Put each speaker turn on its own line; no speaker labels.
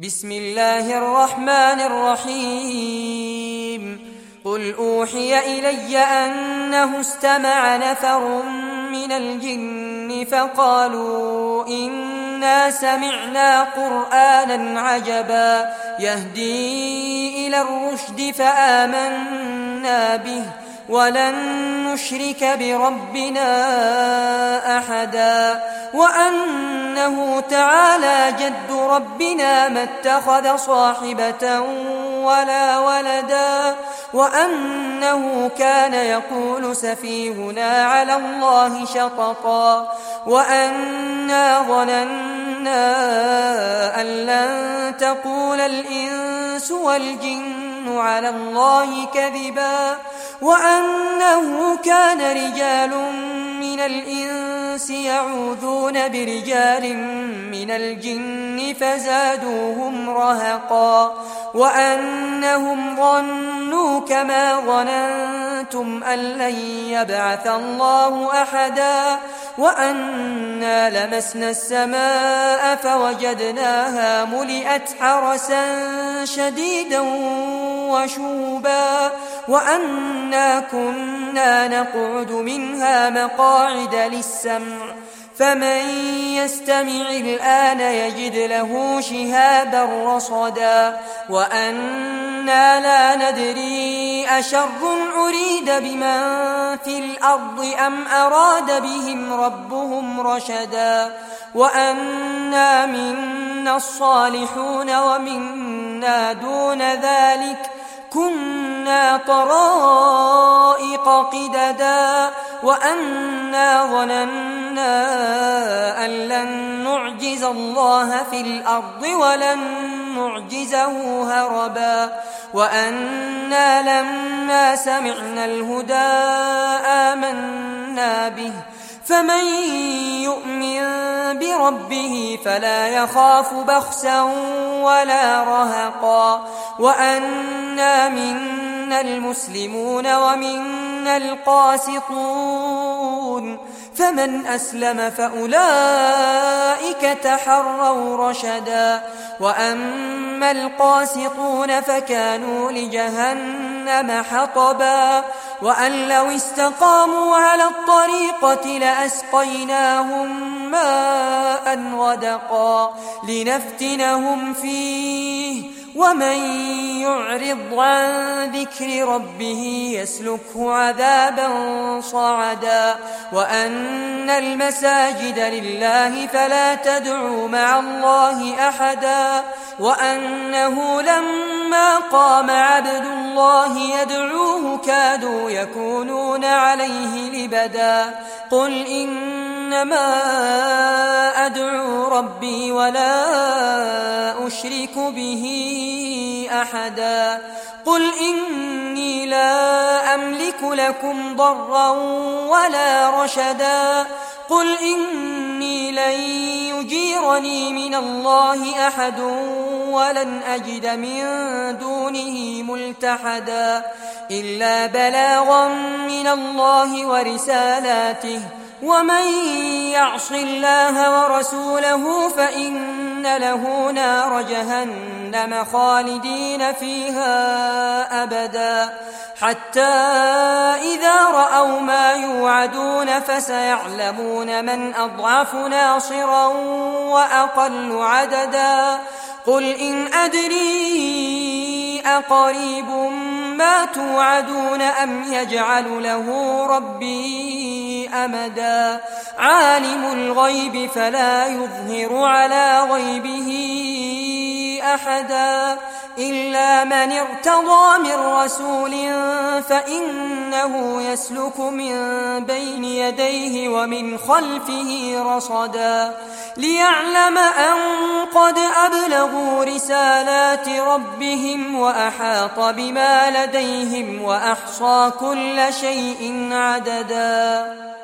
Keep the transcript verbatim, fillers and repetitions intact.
بسم الله الرحمن الرحيم قل أوحي إلي أنه استمع نفر من الجن فقالوا إنا سمعنا قرآنا عجبا يهدي إلى الرشد فآمنا به ولن نشرك بربنا أحدا وأنه تعالى جد ربنا ما اتخذ صاحبة ولا ولدا وأنه كان يقول سفيهنا على الله شططا وأنا ظننا أن لن تقول الإنس والجن على الله كذبا وأنه كان رجال من الإنس يعوذون برجال من الجن فزادوهم رهقا وأنهم ظنوا كما ظننتم أن لن يبعث الله أحدا وأنا لمسنا السماء فوجدناها ملئت حرسا شديدا وشوبا وأنا كنا نقعد منها مقاعد للسمع فمن يستمع الآن يجد له شهابا رصدا وأنا لا ندري أشر أريد بمن في الأرض أم أراد بهم ربهم رشدا وأنا منا الصالحون ومنا دون ذلك كنا طرائق قددا وأنا ظننا أن لن نعجز الله في الأرض ولن نعجزه هربا وأنا لما سمعنا الهدى آمنا به فمن يؤمن بربه فلا يخاف بخسا ولا رهقا وأنا منا المسلمون ومنا القاسطون فمن أسلم فأولئك تحروا رشدا وأما القاسطون فكانوا لجهنم حطبا وأن لو استقاموا على الطريقة لأسقيناهم ماء غدقا لنفتنهم فيه ومن يعرض عن ذكر ربه يسلكه عذابا صعدا وأن المساجد لله فلا تدعوا مع الله أحدا وأنه لما قام عبد الله يدعوه كادوا يكونون عليه لبدا قل إنما أدعو ربي ولا أشرك به أحدا قل إني لا أملك لكم ضرا ولا رشدا قل إني لن يجيرني من الله أحد ولن أجد من دونه ملتحدا إلا بلاغا من الله ورسالاته ومن يعص الله ورسوله فإن له نار جهنم خالدين فيها أبدا حتى إذا رأوا ما يوعدون فسيعلمون من أضعف ناصرا وأقل عددا قل إن أدري أقريب ما توعدون أم يجعل له ربي أمدا عالم الغيب فلا يظهر على غيبه أحدا إلا من ارتضى من رسول فإنه يسلك من بين يديه ومن خلفه رصدا ليعلم أن قد أبلغوا رسالات ربهم وأحاط بما لديهم وأحصى كل شيء عددا.